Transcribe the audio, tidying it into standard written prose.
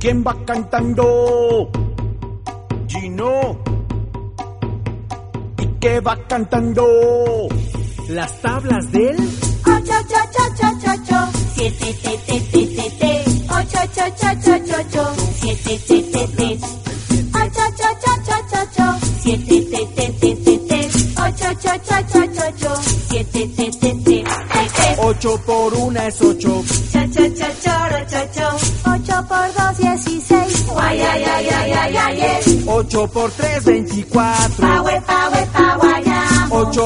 ¿Quién va cantando? Gino. ¿Y qué va cantando? Las tablas del 8, 7, 8, 7, 7, 8 por 1 es 8. 8 por 2, 16. 8 por 3, 24. 8